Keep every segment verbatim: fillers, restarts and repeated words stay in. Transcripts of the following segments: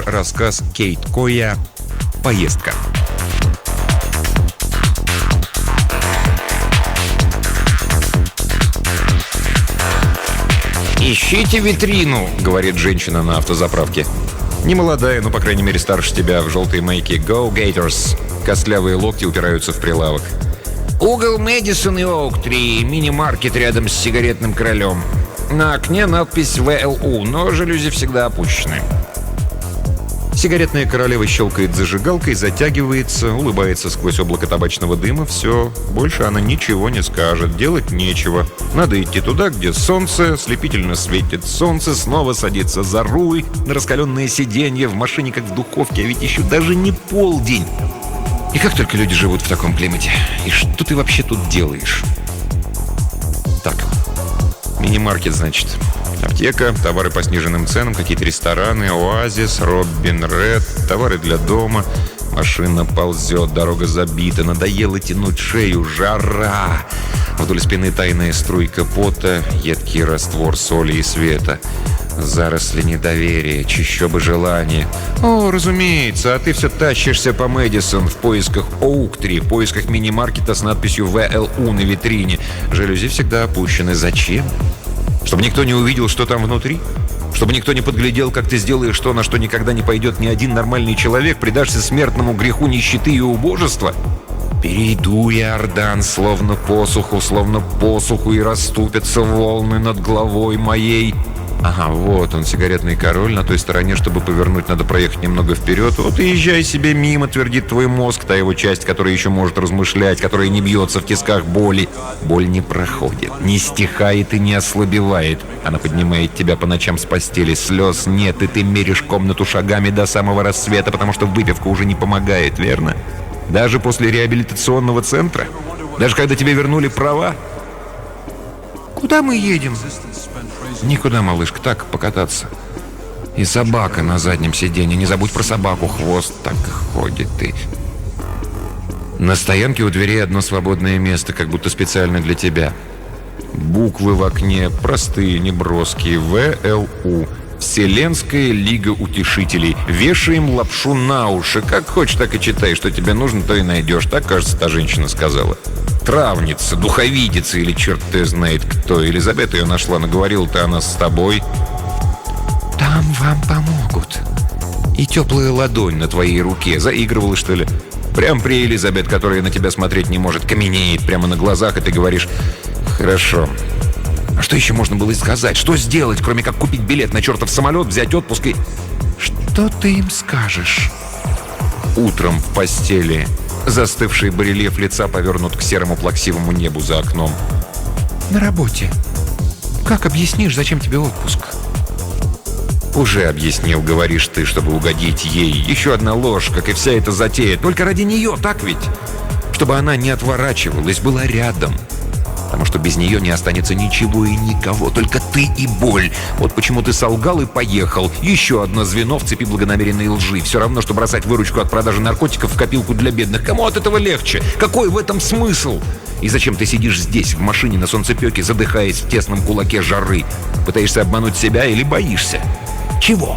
Рассказ Кейт Коя «Поездка». «Ищите витрину», — говорит женщина на автозаправке. Немолодая, но, по крайней мере, старше тебя, в желтой майке. «Go Gators». Костлявые локти упираются в прилавок. «Угол Мэдисон и Оуктри, мини-маркет рядом с сигаретным королем. На окне надпись вэ эл у, но жалюзи всегда опущены». Сигаретная королева щелкает зажигалкой, затягивается, улыбается сквозь облако табачного дыма. Все, больше она ничего не скажет, делать нечего. Надо идти туда, где солнце, слепительно светит солнце, снова садится за руль, на раскаленное сиденье, в машине как в духовке, а ведь еще даже не полдень. И как только люди живут в таком климате? И что ты вообще тут делаешь? Так, мини-маркет, значит. Аптека, товары по сниженным ценам, какие-то рестораны, оазис, Робин Ред, товары для дома. Машина ползет, дорога забита, надоело тянуть шею, жара. Вдоль спины тайная струйка пота, едкий раствор соли и света. Заросли недоверия, чищобы желания. О, разумеется, а ты все тащишься по Мэдисон в поисках Оуктри, в поисках мини-маркета с надписью вэ эл у на витрине. Жалюзи всегда опущены. Зачем? Чтобы никто не увидел, что там внутри? Чтобы никто не подглядел, как ты сделаешь то, на что никогда не пойдет ни один нормальный человек, предашься смертному греху нищеты и убожества? Перейду я Иордан, словно посуху, словно посуху, и расступятся волны над головой моей. Ага, вот он, сигаретный король. На той стороне, чтобы повернуть, надо проехать немного вперед. Вот и езжай себе мимо, твердит твой мозг, та его часть, которая еще может размышлять, которая не бьется в тисках боли. Боль не проходит, не стихает и не ослабевает. Она поднимает тебя по ночам с постели, слез нет, и ты меришь комнату шагами до самого рассвета, потому что выпивка уже не помогает, верно? Даже после реабилитационного центра? Даже когда тебе вернули права? Куда мы едем? Никуда, малышка, так покататься. И собака на заднем сиденье. Не забудь про собаку, хвост так ходит и... На стоянке у дверей одно свободное место, как будто специально для тебя. Буквы в окне простые, неброские. вэ эл у. Вселенская лига утешителей. Вешаем лапшу на уши. Как хочешь, так и читай. Что тебе нужно, то и найдешь. Так, кажется, та женщина сказала. Травница, духовидица или черт ты знает кто. Элизабет ее нашла, наговорила-то она с тобой. Там вам помогут. И теплая ладонь на твоей руке. Заигрывала, что ли? Прям при Элизабет, которая на тебя смотреть не может, каменеет прямо на глазах, и ты говоришь: хорошо. А что еще можно было сказать? Что сделать, кроме как купить билет на чертов самолет, взять отпуск и... Что ты им скажешь? Утром в постели застывший барельеф лица повернут к серому плаксивому небу за окном. На работе. Как объяснишь, зачем тебе отпуск? Уже объяснил, говоришь ты, чтобы угодить ей. Еще одна ложь, как и вся эта затея. Только ради нее, так ведь? Чтобы она не отворачивалась, была рядом. Потому что без нее не останется ничего и никого, только ты и боль. Вот почему ты солгал и поехал. Еще одно звено в цепи благонамеренной лжи. Все равно, что бросать выручку от продажи наркотиков в копилку для бедных. Кому от этого легче? Какой в этом смысл? И зачем ты сидишь здесь, в машине на солнцепеке, задыхаясь в тесном кулаке жары? Пытаешься обмануть себя или боишься? Чего?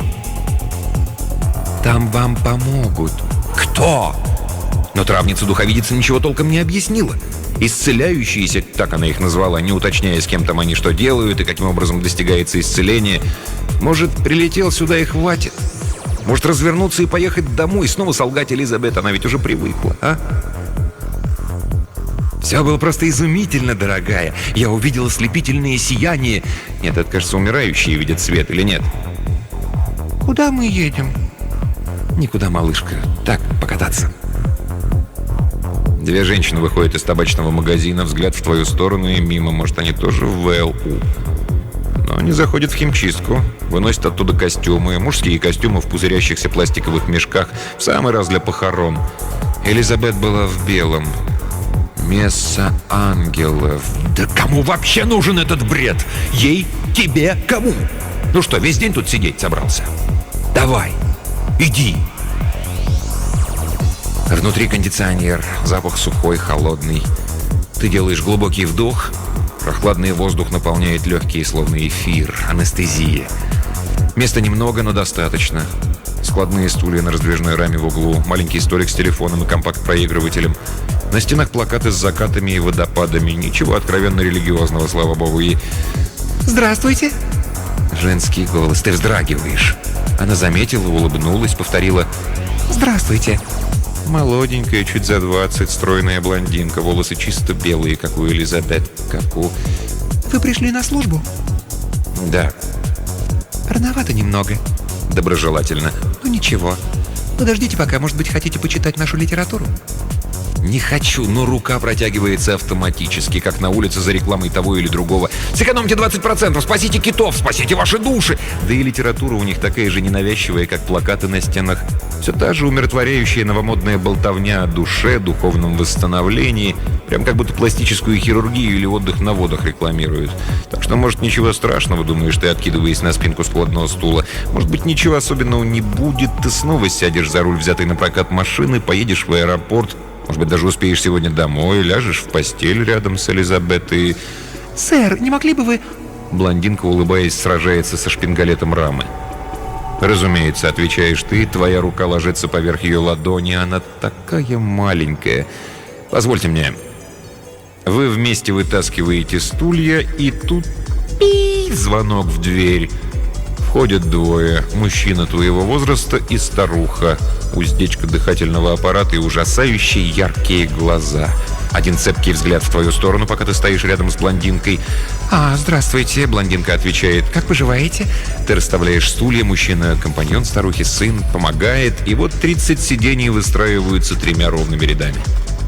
Там вам помогут. Кто? Но травница-духовидица ничего толком не объяснила. Исцеляющиеся, так она их назвала, не уточняя, с кем там они что делают и каким образом достигается исцеление. Может, прилетел сюда и хватит? Может, развернуться и поехать домой, снова солгать Элизабет, она ведь уже привыкла, а? Все было просто изумительно, дорогая. Я увидел ослепительное сияние. Нет, это, кажется, умирающие видят свет, или нет? Куда мы едем? Никуда, малышка. Так, покататься. Две женщины выходят из табачного магазина, взгляд в твою сторону и мимо. Может, они тоже в вэ эл у. Но они заходят в химчистку, выносят оттуда костюмы, мужские костюмы в пузырящихся пластиковых мешках, в самый раз для похорон. Элизабет была в белом. Месса ангелов. Да кому вообще нужен этот бред? Ей? Тебе? Кому? Ну что, весь день тут сидеть собрался? Давай, иди. Внутри кондиционер, запах сухой, холодный. Ты делаешь глубокий вдох, прохладный воздух наполняет легкие, словно эфир, анестезия. Места немного, но достаточно. Складные стулья на раздвижной раме в углу, маленький столик с телефоном и компакт-проигрывателем. На стенах плакаты с закатами и водопадами. Ничего откровенно религиозного, слава богу. И... «Здравствуйте!» Женский голос. Ты вздрагиваешь. Она заметила, улыбнулась, повторила «Здравствуйте!» Молоденькая, чуть за двадцать, стройная блондинка, волосы чисто белые, как у Элизабет, как у... «Вы пришли на службу?» Да. «Рановато немного». Доброжелательно. «Ну ничего. Подождите пока, может быть, хотите почитать нашу литературу?» Не хочу, но рука протягивается автоматически, как на улице за рекламой того или другого. Сэкономьте двадцать процентов, спасите китов, спасите ваши души. Да и литература у них такая же ненавязчивая, как плакаты на стенах. Все та же умиротворяющая новомодная болтовня о душе, духовном восстановлении. Прям как будто пластическую хирургию или отдых на водах рекламируют. Так что, может, ничего страшного, думаешь ты, откидываясь на спинку складного стула. Может быть, ничего особенного не будет. Ты снова сядешь за руль взятой на прокат машины, поедешь в аэропорт. Может быть, даже успеешь сегодня домой, ляжешь в постель рядом с Элизабет и... «Сэр, не могли бы вы...» Блондинка, улыбаясь, сражается со шпингалетом рамы. «Разумеется, отвечаешь ты, твоя рука ложится поверх ее ладони, она такая маленькая. Позвольте мне». Вы вместе вытаскиваете стулья, и тут... Пи! Звонок в дверь. Входят двое. Мужчина твоего возраста и старуха. Уздечка дыхательного аппарата и ужасающие яркие глаза. Один цепкий взгляд в твою сторону, пока ты стоишь рядом с блондинкой. «А, здравствуйте», — блондинка отвечает. «Как поживаете?» Ты расставляешь стулья, мужчина, компаньон старухи, сын, помогает. И вот тридцать сидений выстраиваются тремя ровными рядами.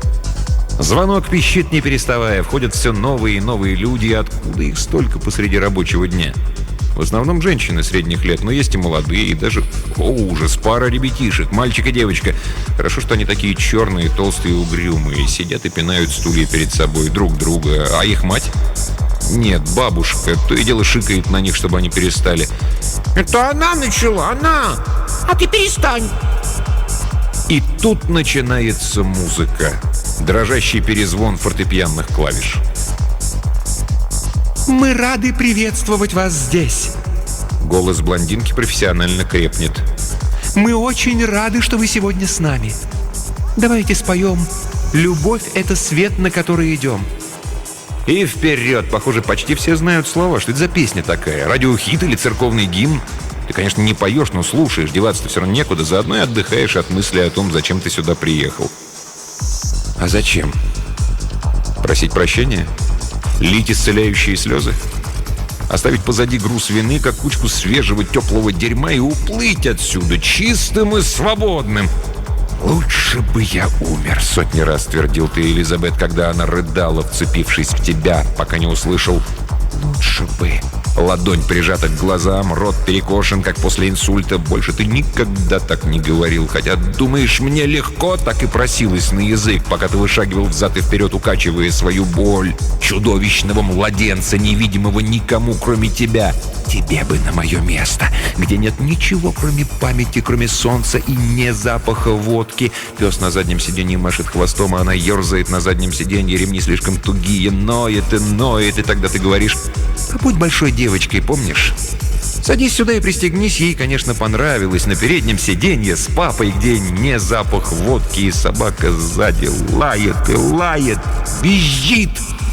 Звонок пищит, не переставая. Входят все новые и новые люди. Откуда их столько посреди рабочего дня? В основном женщины средних лет, но есть и молодые, и даже, о ужас, пара ребятишек, мальчик и девочка. Хорошо, что они такие черные, толстые и угрюмые, сидят и пинают стулья перед собой друг друга. А их мать? Нет, бабушка, то и дело шикает на них, чтобы они перестали. «Это она начала, она! А ты перестань!» И тут начинается музыка. Дрожащий перезвон фортепианных клавиш. «Мы рады приветствовать вас здесь!» Голос блондинки профессионально крепнет. «Мы очень рады, что вы сегодня с нами. Давайте споем «Любовь — это свет, на который идем». И вперед! Похоже, почти все знают слова. Что это за песня такая? Радиохит или церковный гимн? Ты, конечно, не поешь, но слушаешь. Деваться-то все равно некуда. Заодно и отдыхаешь от мысли о том, зачем ты сюда приехал. А зачем? Просить прощения? Лить исцеляющие слезы? Оставить позади груз вины, как кучку свежего теплого дерьма, и уплыть отсюда чистым и свободным? «Лучше бы я умер», — сотни раз твердил ты, Элизабет, когда она рыдала, вцепившись в тебя, пока не услышал «лучше бы». Ладонь прижата к глазам, рот перекошен, как после инсульта. Больше ты никогда так не говорил. Хотя, думаешь, мне легко, так и просилась на язык, пока ты вышагивал взад и вперед, укачивая свою боль чудовищного младенца, невидимого никому, кроме тебя. Тебе бы на мое место, где нет ничего, кроме памяти, кроме солнца и не запаха водки. Пес на заднем сиденье машет хвостом, а она ерзает на заднем сиденье, ремни слишком тугие, ноет и ноет, и тогда ты говоришь: «Побудь большой девочкой, помнишь? Садись сюда и пристегнись». Ей, конечно, понравилось на переднем сиденье с папой, где не запах водки, и собака сзади лает и лает, визжит.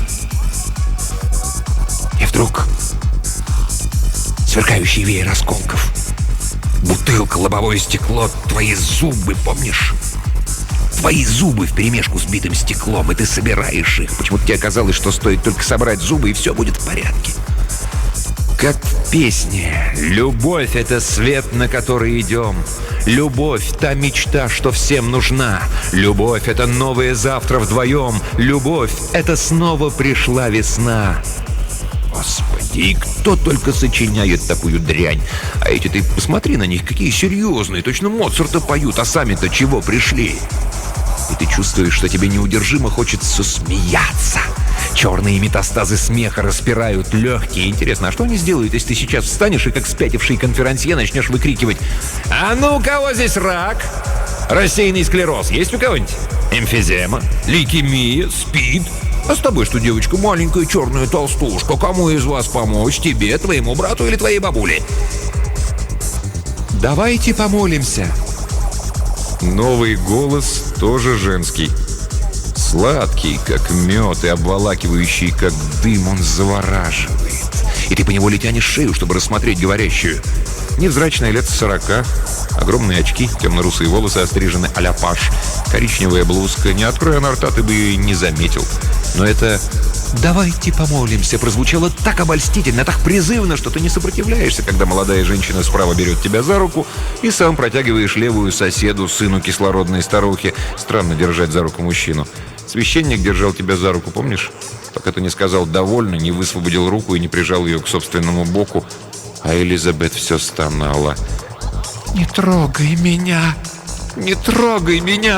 И вдруг сверкающий веер осколков. Бутылка, лобовое стекло, твои зубы, помнишь? Твои зубы вперемешку с битым стеклом, и ты собираешь их. Почему-то тебе казалось, что стоит только собрать зубы, и все будет в порядке. Как в песне. Любовь — это свет, на который идем. Любовь — та мечта, что всем нужна. Любовь — это новое завтра вдвоем. Любовь — это снова пришла весна. Господи, и кто только сочиняет такую дрянь. А эти, ты посмотри на них, какие серьезные, точно Моцарта поют, а сами-то чего пришли? И ты чувствуешь, что тебе неудержимо хочется смеяться. Черные метастазы смеха распирают легкие. Интересно, а что они сделают, если ты сейчас встанешь и, как спятивший конферансье, начнешь выкрикивать: «А ну, у кого здесь рак? Рассеянный склероз есть у кого-нибудь? Эмфизема? Лейкемия? СПИД? А с тобой что, девочка, маленькая черная толстушка? Кому из вас помочь? Тебе, твоему брату или твоей бабуле?» давайте помолимся. Новый голос тоже женский. Сладкий, как мед, и обволакивающий, как дым, он завораживает. И ты поневоле тянешь шею, чтобы рассмотреть говорящую. Невзрачная, лет сорока, огромные очки, темно-русые волосы острижены а-ля паш, коричневая блузка. Не откроя она рта, ты бы ее не заметил. Но это «давайте помолимся» прозвучало так обольстительно, так призывно, что ты не сопротивляешься, когда молодая женщина справа берет тебя за руку и сам протягиваешь левую соседу, сыну кислородной старухи. Странно держать за руку мужчину. Священник держал тебя за руку, помнишь? Пока ты не сказал «довольно», не высвободил руку и не прижал ее к собственному боку, а Элизабет все стонала. «Не трогай меня! Не трогай меня!»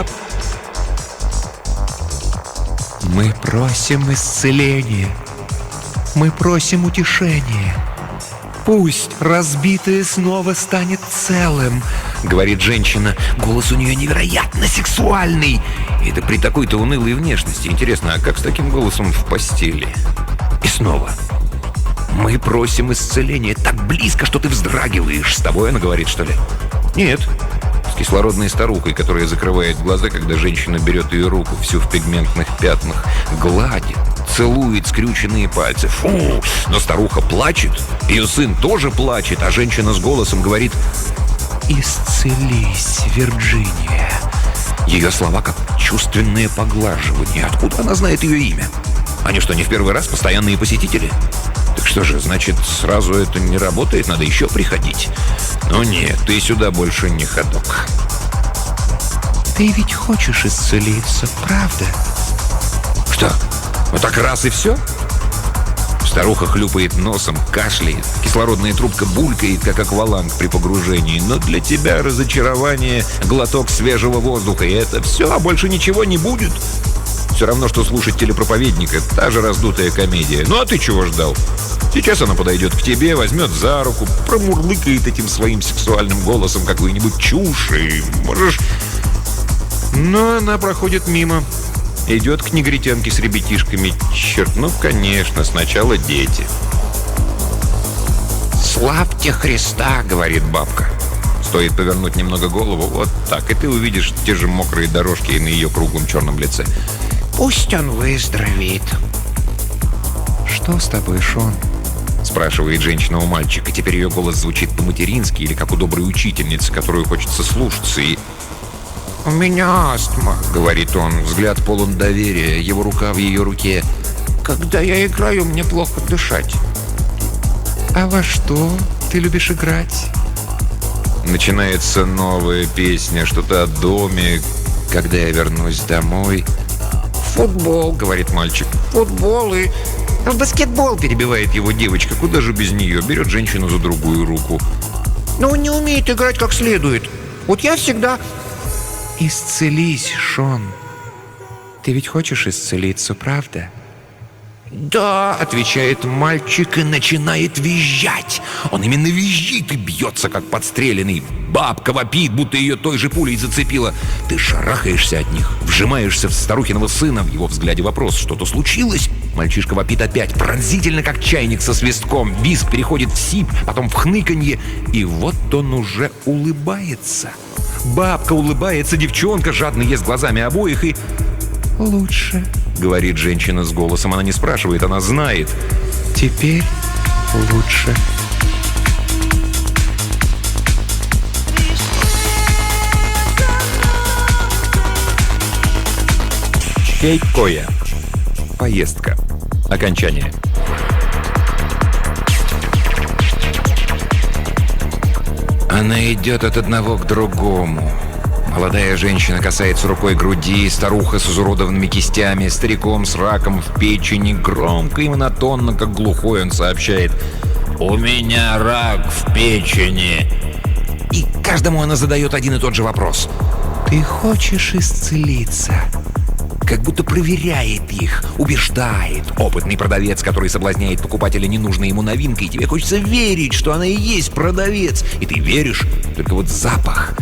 «Мы просим исцеления. Мы просим утешения. Пусть разбитое снова станет целым», — говорит женщина. Голос у нее невероятно сексуальный. И это при такой-то унылой внешности. Интересно, а как с таким голосом в постели? И снова. «Мы просим исцеления». Так близко, что ты вздрагиваешь. С тобой она говорит, что ли? Нет. С кислородной старухой, которая закрывает глаза, когда женщина берет ее руку, всю в пигментных пятнах, гладит, целует скрюченные пальцы. Фу! Но старуха плачет, ее сын тоже плачет, а женщина с голосом говорит: «Исцелись, Вирджиния». Ее слова как чувственное поглаживание. Откуда она знает ее имя? Они что, не в первый раз постоянные посетители? Так что же, значит, сразу это не работает? Надо еще приходить? Ну нет, ты сюда больше не ходок. Ты ведь хочешь исцелиться, правда? Что? Вот так раз и все? Старуха хлюпает носом, кашляет. Кислородная трубка булькает, как акваланг при погружении. Но для тебя разочарование, глоток свежего воздуха. И это все, а больше ничего не будет. Все равно, что слушать телепроповедника. Та же раздутая комедия. Ну а ты чего ждал? Сейчас она подойдет к тебе, возьмет за руку, промурлыкает этим своим сексуальным голосом какую-нибудь чушь, и можешь... Но она проходит мимо. Идет к негритянке с ребятишками. Черт, ну, конечно, сначала дети. «Славьте Христа», — говорит бабка. Стоит повернуть немного голову, вот так, и ты увидишь те же мокрые дорожки на ее круглом черном лице. «Пусть он выздоровеет». «Что с тобой, Шон?» — спрашивает женщина у мальчика. Теперь ее голос звучит по-матерински или как у доброй учительницы, которую хочется слушаться, и... «У меня астма», — говорит он. Взгляд полон доверия, его рука в ее руке. «Когда я играю, мне плохо дышать». «А во что ты любишь играть?» Начинается новая песня, что-то о доме. Когда я вернусь домой... «Футбол», — говорит мальчик. «Футбол и...» «В баскетбол», — перебивает его девочка. Куда же без нее? Берет женщину за другую руку. «Но он не умеет играть как следует. Вот я всегда...» «Исцелись, Шон. Ты ведь хочешь исцелиться, правда?» «Да», — отвечает мальчик и начинает визжать. Он именно визжит и бьется, как подстреленный. Бабка вопит, будто ее той же пулей зацепила. Ты шарахаешься от них, вжимаешься в старухиного сына. В его взгляде вопрос: что-то случилось? Мальчишка вопит опять, пронзительно, как чайник со свистком. Визг переходит в сип, потом в хныканье. И вот он уже улыбается. Бабка улыбается, девчонка жадно ест глазами обоих и... «Лучше», — говорит женщина с голосом. Она не спрашивает, она знает. «Теперь лучше». Кейкоя. Поездка. Окончание. Она идет от одного к другому. Молодая женщина касается рукой груди, старуха с изуродованными кистями, стариком с раком в печени. Громко и монотонно, как глухой, он сообщает: «У меня рак в печени». И каждому она задает один и тот же вопрос: «Ты хочешь исцелиться?» Как будто проверяет их, убеждает. Опытный продавец, который соблазняет покупателя ненужной ему новинкой. И тебе хочется верить, что она и есть продавец. И ты веришь, только вот запах.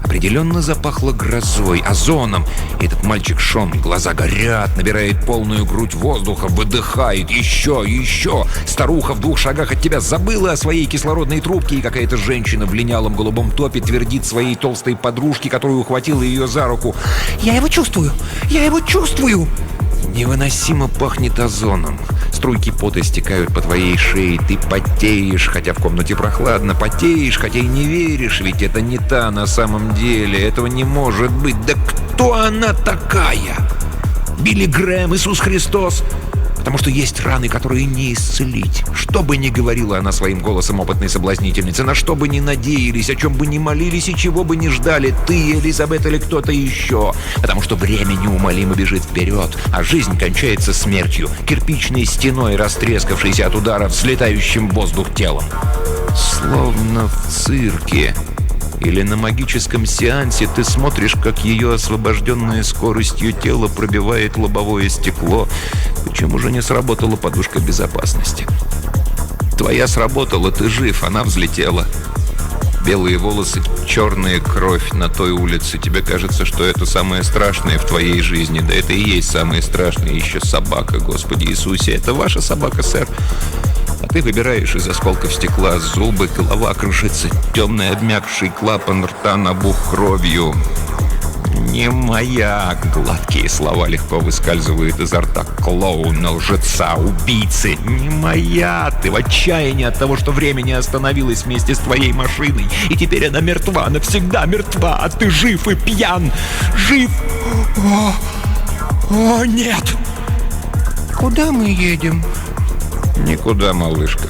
Определенно запахло грозой, озоном. И этот мальчик Шон, глаза горят, набирает полную грудь воздуха, выдыхает. Еще, еще. Старуха в двух шагах от тебя забыла о своей кислородной трубке, и какая-то женщина в линялом голубом топе твердит своей толстой подружке, которая ухватила ее за руку: «Я его чувствую! Я его чувствую!» Невыносимо пахнет озоном. Струйки пота стекают по твоей шее. Ты потеешь, хотя в комнате прохладно. Потеешь, хотя и не веришь. Ведь это не та на самом деле. Этого не может быть. Да кто она такая? Билли Грэм, Иисус Христос? Потому что есть раны, которые не исцелить. Что бы ни говорила она своим голосом опытной соблазнительницы, на что бы ни надеялись, о чем бы ни молились и чего бы ни ждали, ты, Элизабет, или кто-то еще. Потому что время неумолимо бежит вперед, а жизнь кончается смертью, кирпичной стеной, растрескавшейся от удара взлетающим в воздух телом. Словно в цирке или на магическом сеансе ты смотришь, как ее освобожденное скоростью тело пробивает лобовое стекло. Почему же не сработала подушка безопасности? Твоя сработала, ты жив, она взлетела. Белые волосы, черная кровь на той улице. Тебе кажется, что это самое страшное в твоей жизни. Да это и есть самое страшное. Еще собака, Господи Иисусе. Это ваша собака, сэр. А ты выбираешь из осколков стекла зубы, голова кружится, темный обмякший клапан рта набух кровью. Не моя. Гладкие слова легко выскальзывают изо рта клоуна, лжеца, убийцы. Не моя. Ты в отчаянии от того, что время не остановилось вместе с твоей машиной. И теперь она мертва, навсегда мертва. А ты жив и пьян. Жив. О, о нет. Куда мы едем? Никуда, малышка.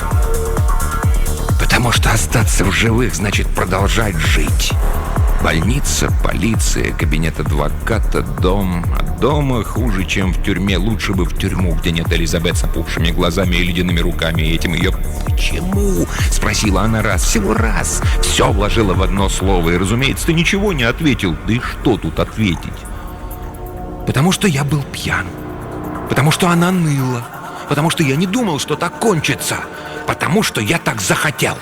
Потому что остаться в живых значит продолжать жить. Больница, полиция, кабинет адвоката, дом. А дома хуже, чем в тюрьме. Лучше бы в тюрьму, где нет Элизабет с опухшими глазами и ледяными руками. И этим ее... «Почему?» — спросила она раз, всего раз. Все вложила в одно слово. И, разумеется, ты ничего не ответил. Да и что тут ответить? Потому что я был пьян. Потому что она ныла. Потому что я не думал, что так кончится. Потому что я так захотел.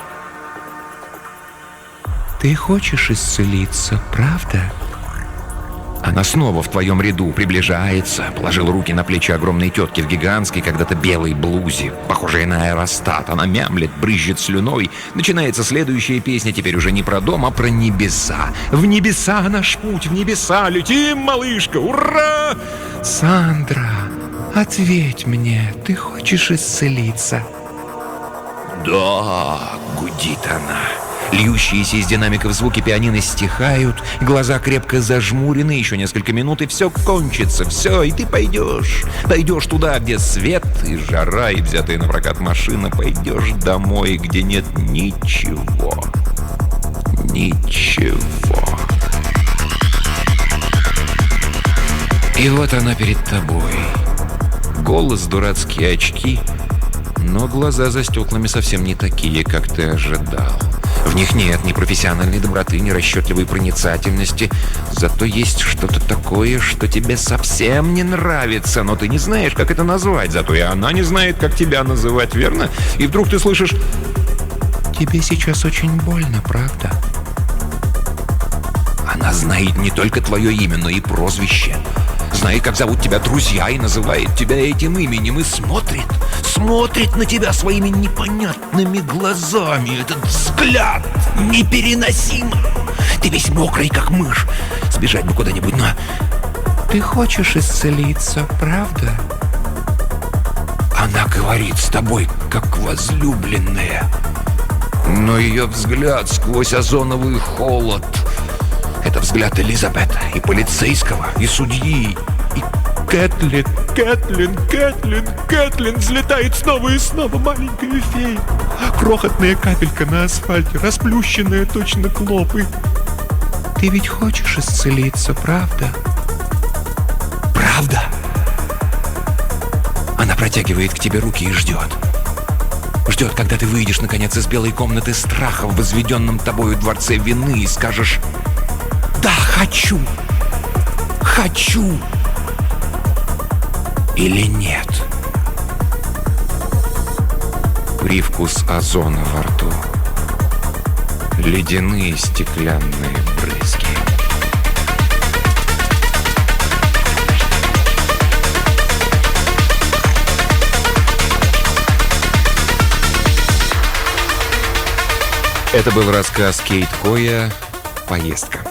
Ты хочешь исцелиться, правда? Она снова в твоем ряду приближается. Положила руки на плечи огромной тетки в гигантской, когда-то белой блузе, похожей на аэростат. Она мямлет, брызжет слюной. Начинается следующая песня, теперь уже не про дом, а про небеса. В небеса наш путь, в небеса летим, малышка, ура! Сандра, ответь мне, ты хочешь исцелиться? Да, гудит она. Льющиеся из динамиков звуки пианино стихают, глаза крепко зажмурены, еще несколько минут, и все кончится, все, и ты пойдешь. Пойдешь туда, где свет и жара, и взятая на прокат машина, пойдешь домой, где нет ничего. Ничего. И вот она перед тобой. Голос, дурацкие очки, но глаза за стеклами совсем не такие, как ты ожидал. В них нет ни профессиональной доброты, ни расчетливой проницательности. Зато есть что-то такое, что тебе совсем не нравится, но ты не знаешь, как это назвать. Зато и она не знает, как тебя называть, верно? И вдруг ты слышишь: тебе сейчас очень больно, правда? Она знает не только твое имя, но и прозвище. Знает, как зовут тебя друзья, и называет тебя этим именем, и смотрит, смотрит на тебя своими непонятными глазами. Этот взгляд непереносим. Ты весь мокрый, как мышь. Сбежать бы куда-нибудь, но... Ты хочешь исцелиться, правда? Она говорит с тобой, как возлюбленная. Но ее взгляд сквозь озоновый холод — это взгляд Элизабет, и полицейского, и судьи, и Кэтлин, Кэтлин, Кэтлин, Кэтлин. Взлетает снова и снова маленькая фея. Крохотная капелька на асфальте, расплющенная точно клопы. Ты ведь хочешь исцелиться, правда? Правда? Она протягивает к тебе руки и ждет. Ждет, когда ты выйдешь, наконец, из белой комнаты страха в возведенном тобою дворце вины и скажешь: «Да, хочу! Хочу!» Или нет? Привкус озона во рту. Ледяные стеклянные брызги. Это был рассказ Кейт Коя «Поездка».